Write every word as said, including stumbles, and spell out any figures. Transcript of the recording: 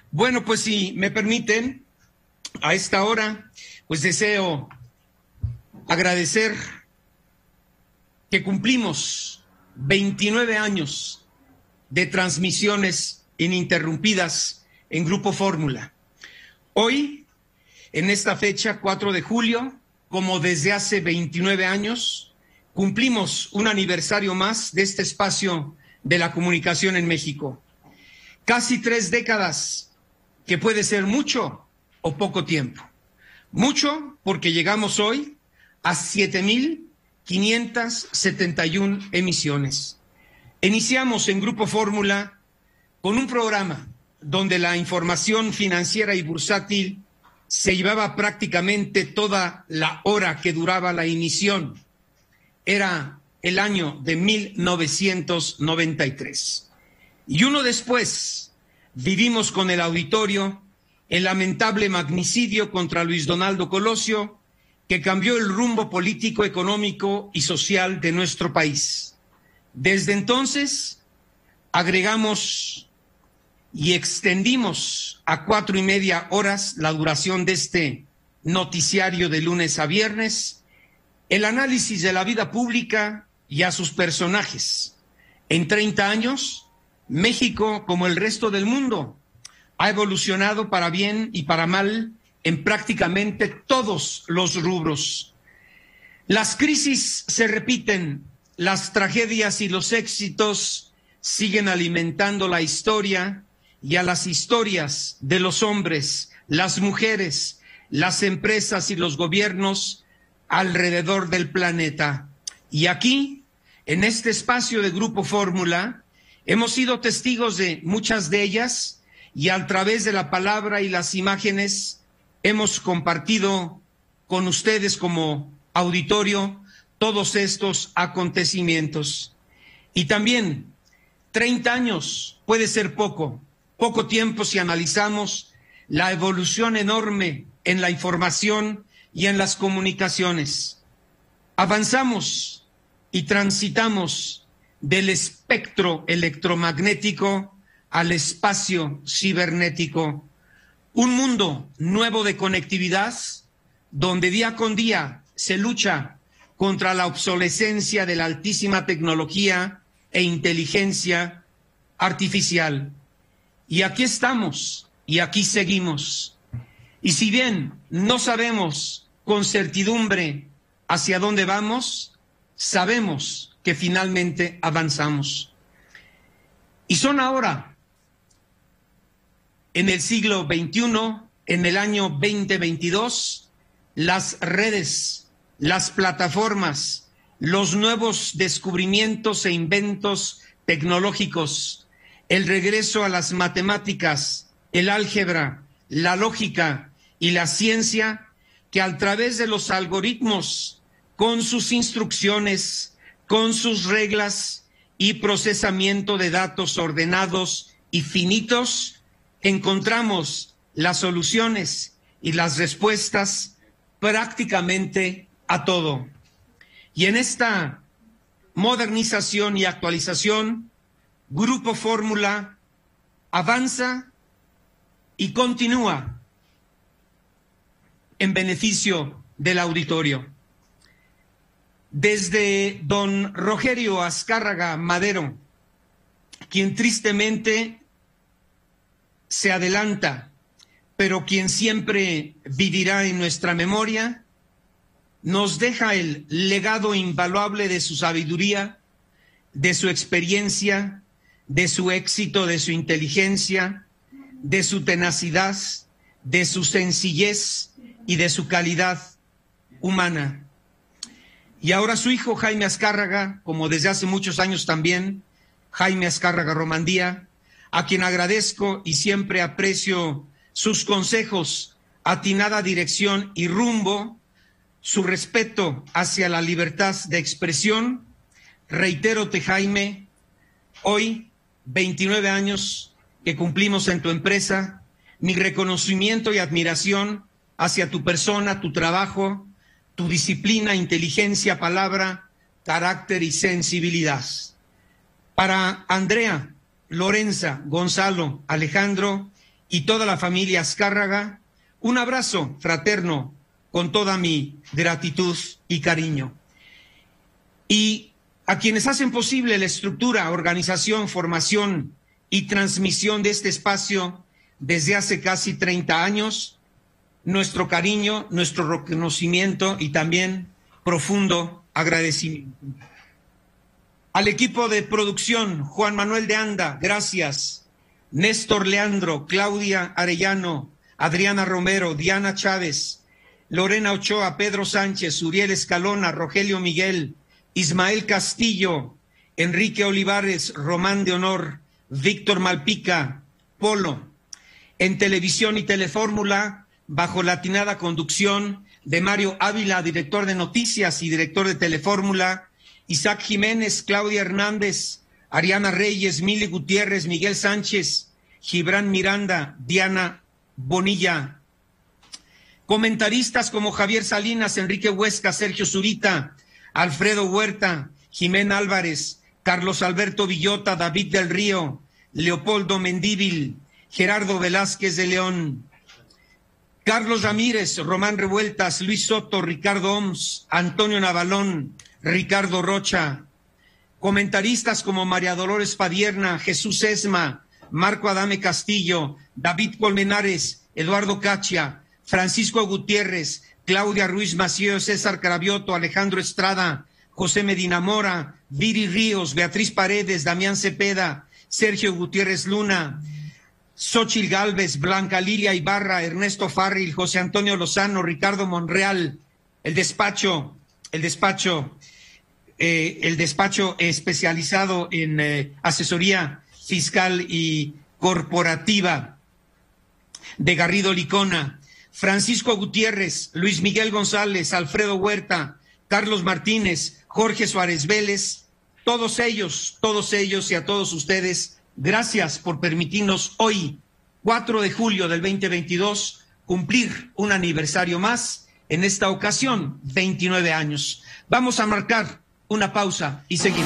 Bueno, pues si me permiten, a esta hora, pues deseo agradecer que cumplimos veintinueve años de transmisiones ininterrumpidas en Grupo Fórmula. Hoy, en esta fecha, cuatro de julio, como desde hace veintinueve años, cumplimos un aniversario más de este espacio de la comunicación en México. Casi tres décadas, que puede ser mucho o poco tiempo. Mucho porque llegamos hoy a siete mil quinientas setenta y una emisiones. Iniciamos en Grupo Fórmula con un programa donde la información financiera y bursátil se llevaba prácticamente toda la hora que duraba la emisión. Era el año de mil novecientos noventa y tres. Y uno después vivimos con el auditorio el lamentable magnicidio contra Luis Donaldo Colosio, que cambió el rumbo político, económico y social de nuestro país. Desde entonces agregamos y extendimos a cuatro y media horas la duración de este noticiario de lunes a viernes, el análisis de la vida pública y a sus personajes. En treinta años, México, como el resto del mundo, ha evolucionado para bien y para mal en prácticamente todos los rubros. Las crisis se repiten, las tragedias y los éxitos siguen alimentando la historia y a las historias de los hombres, las mujeres, las empresas y los gobiernos alrededor del planeta. Y aquí, en este espacio de Grupo Fórmula, hemos sido testigos de muchas de ellas y a través de la palabra y las imágenes hemos compartido con ustedes como auditorio todos estos acontecimientos. Y también treinta años puede ser poco, poco tiempo si analizamos la evolución enorme en la información y en las comunicaciones. Avanzamos y transitamos del espectro electromagnético al espacio cibernético, un mundo nuevo de conectividad donde día con día se lucha contra la obsolescencia de la altísima tecnología e inteligencia artificial. Y aquí estamos y aquí seguimos. Y si bien no sabemos con certidumbre hacia dónde vamos, sabemos que finalmente avanzamos. Y son ahora, en el siglo veintiuno, en el año veinte veintidós, las redes, las plataformas, los nuevos descubrimientos e inventos tecnológicos, el regreso a las matemáticas, el álgebra, la lógica y la ciencia, que a través de los algoritmos, con sus instrucciones, con sus reglas y procesamiento de datos ordenados y finitos, encontramos las soluciones y las respuestas prácticamente a todo. Y en esta modernización y actualización, Grupo Fórmula avanza y continúa en beneficio del auditorio. Desde don Rogelio Azcárraga Madero, quien tristemente se adelanta, pero quien siempre vivirá en nuestra memoria, nos deja el legado invaluable de su sabiduría, de su experiencia, de su éxito, de su inteligencia, de su tenacidad, de su sencillez y de su calidad humana. Y ahora su hijo Jaime Azcárraga, como desde hace muchos años también, Jaime Azcárraga Romandía, a quien agradezco y siempre aprecio sus consejos, atinada dirección y rumbo, su respeto hacia la libertad de expresión. Reitérote, Jaime, hoy, veintinueve años que cumplimos en tu empresa, mi reconocimiento y admiración hacia tu persona, tu trabajo, tu disciplina, inteligencia, palabra, carácter y sensibilidad. Para Andrea, Lorenza, Gonzalo, Alejandro y toda la familia Azcárraga, un abrazo fraterno con toda mi gratitud y cariño. Y a quienes hacen posible la estructura, organización, formación y transmisión de este espacio desde hace casi treinta años, nuestro cariño, nuestro reconocimiento y también profundo agradecimiento. Al equipo de producción, Juan Manuel de Anda, gracias. Néstor Leandro, Claudia Arellano, Adriana Romero, Diana Chávez, Lorena Ochoa, Pedro Sánchez, Uriel Escalona, Rogelio Miguel, Ismael Castillo, Enrique Olivares, Román de Honor, Víctor Malpica, Polo. En televisión y telefórmula, bajo la atinada conducción de Mario Ávila, director de noticias y director de telefórmula, Isaac Jiménez, Claudia Hernández, Ariana Reyes, Mili Gutiérrez, Miguel Sánchez, Gibran Miranda, Diana Bonilla. Comentaristas como Javier Salinas, Enrique Huesca, Sergio Zurita, Alfredo Huerta, Jimena Álvarez, Carlos Alberto Villota, David del Río, Leopoldo Mendívil, Gerardo Velázquez de León, Carlos Ramírez, Román Revueltas, Luis Soto, Ricardo Oms, Antonio Navalón, Ricardo Rocha. Comentaristas como María Dolores Padierna, Jesús Esma, Marco Adame Castillo, David Colmenares, Eduardo Cachia, Francisco Gutiérrez, Claudia Ruiz Mació, César Cravioto, Alejandro Estrada, José Medina Mora, Viri Ríos, Beatriz Paredes, Damián Cepeda, Sergio Gutiérrez Luna, Xóchitl Gálvez, Blanca Lilia Ibarra, Ernesto Farril, José Antonio Lozano, Ricardo Monreal, el despacho, el despacho, eh, el despacho especializado en eh, asesoría fiscal y corporativa de Garrido Licona, Francisco Gutiérrez, Luis Miguel González, Alfredo Huerta, Carlos Martínez, Jorge Suárez Vélez, todos ellos, todos ellos y a todos ustedes, gracias por permitirnos hoy, cuatro de julio del veinte veintidós, cumplir un aniversario más, en esta ocasión, veintinueve años. Vamos a marcar una pausa y seguimos.